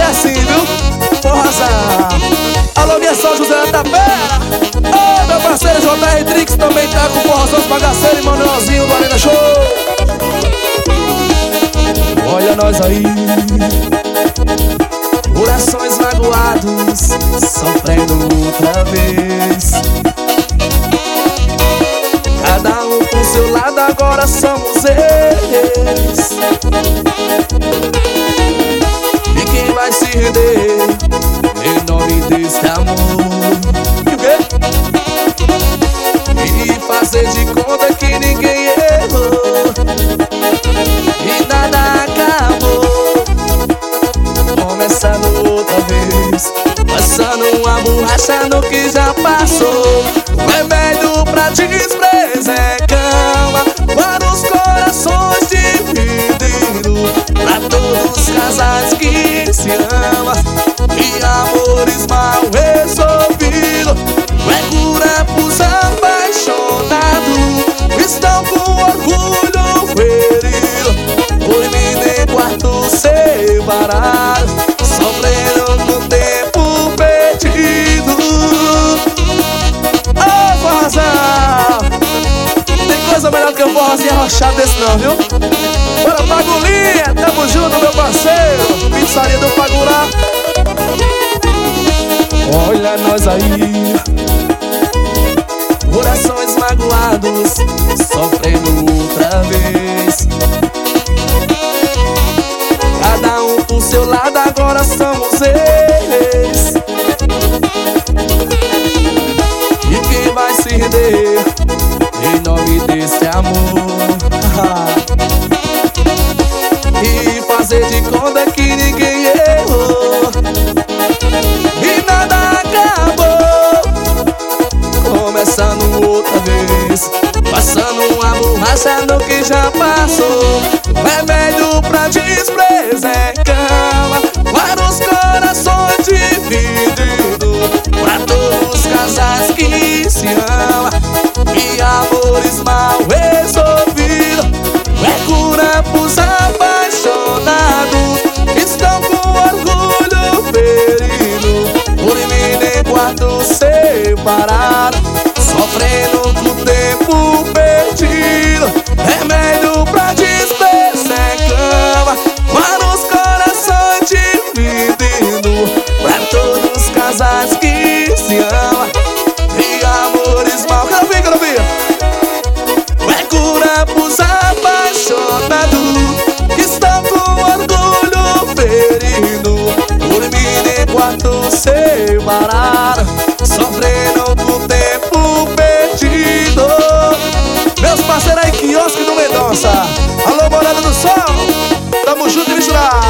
assim, viu? Forrazão. Alô, minha São José da Tapera. Ô, meu parceiro JR Trix também tá com forrazão, bagaceiro e Manuelzinho do Arena Show. Olha nós aí, corações magoados, sofrendo outra vez. Cada um pro seu lado, agora somos eles. E quem vai se render em nome desse amor? E o quê? E fazer de conta que ninguém errou e nada acabou. Começando outra vez, passando uma borracha no que já passou. O remédio pra desprezo é calma para os corações divididos, pra todos os casais que se amam e amores mal resolvidos. É cura pros apaixonados, estão com orgulho ferido, dormindo em quarto separado, sofrendo no tempo perdido. Ô, forrazão, tem coisa melhor do que um forrozinho arrochado desse não, viu? Bora, Pagulinha, tamo junto, meu parceiro. Pizzaria do Pagurá. Olha nós aí, corações magoados, sofrendo outra vez. Cada um pro seu lado, agora somos eles. E quem vai se render em nome desse amor? E fazer de conta que ninguém errou e nada acabou. Começando outra vez, passando uma borracha no que já passou. O remédio pra desprezo é calma para os corações divididos, pra todos os casais que se amam e amores mal resolvidos. É cura pros apaixonados, que estão com orgulho ferido, dormindo em quarto separado, sofrendo com o tempo perdido. Remédio pra desprezo é cama para os corações divididos, pra todos os casais que se amam e amores mal. Quero ver. É cura pros apaixonados, que estão com orgulho ferido, dormindo em quarto separado, sofrendo com o tempo perdido. Meus parceiros aí, quiosque do Mendonça. Alô, Morada do Sol, tamo junto e misturado.